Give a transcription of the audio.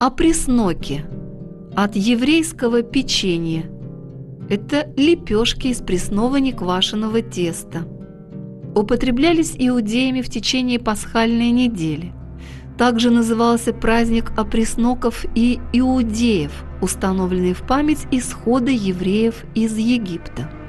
Опресноки от еврейского печенье. Это лепешки из пресного неквашеного теста. Употреблялись иудеями в течение пасхальной недели. Также назывался праздник опресноков и иудеев, установленный в память исхода евреев из Египта.